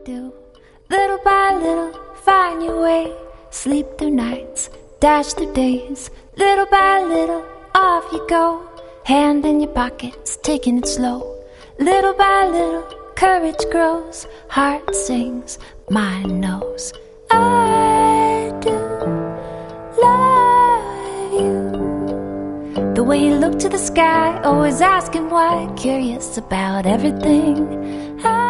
do. Little by little, find your way. Sleep through nights, dash through days. Little by little, off you go. Hand in your pockets, taking it slow. Little by little, courage grows. Heart sings, mind knows. I do love you. The way you look to the sky, always asking why. Curious about everything.